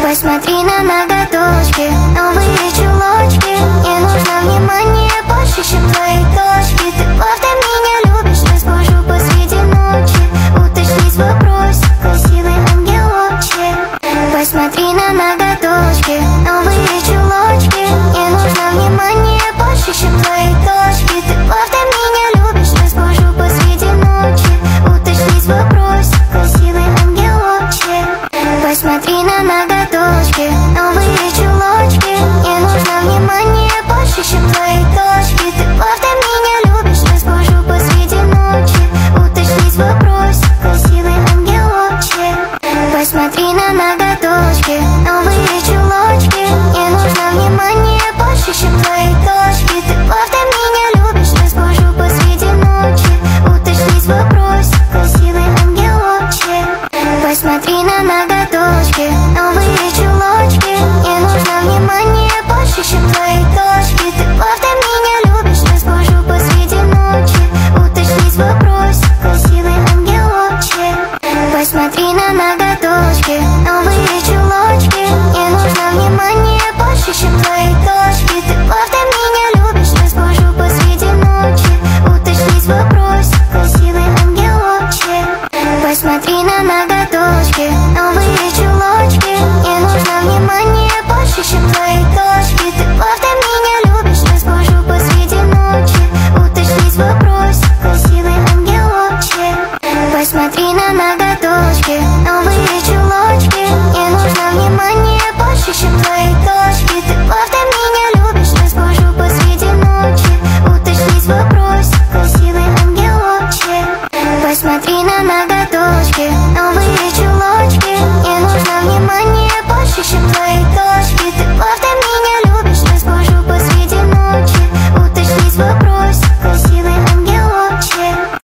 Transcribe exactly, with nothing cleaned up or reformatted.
Посмотри на ноготочки, новые чулочки. Мне нужно внимание больше, чем твои точки. Ты правда меня любишь, я схожу посреди ночи. Уточнись вопрос, красивый ангелочек. Посмотри на ноготочки, новые чулочки. Мне нужно внимание больше, чем твои точки. Ты правда меня любишь, я схожу посреди ночи. Уточнись вопрос, красивый ангелочек. Посмотри на ноготочки, новые чулочки. Мне нужно внимание больше, чем твои точки. Ты правда меня любишь, я схожу посреди ночи. Уточнись вопрос, красивый ангелочек. Посмотри на ноготочки, новые чулочки. Мне нужно внимание больше, чем твои точки. Ты правда меня любишь, я схожу посреди ночи. Уточнись вопрос, красивый ангелочек. Посмотри на ноготочки, новые чулочки. Мне нужно внимание больше, чем твои точки. Ты правда меня любишь, я схожу посреди ночи. Уточнись вопрос, красивый ангелочек. Посмотри на ноготочки, новые чулочки. Мне нужно внимание больше, чем твои точки. Ты правда меня любишь, я схожу посреди ночи. Уточнись вопрос, красивый ангелочек. Посмотри на ноготочки, новые чулочки. Мне нужно внимание больше, чем твои точки. Ты правда меня любишь, я схожу посреди ночи. Уточнись вопрос, красивый ангелочек. Посмотри на ноготочки, новые чулочки. Мне нужно внимание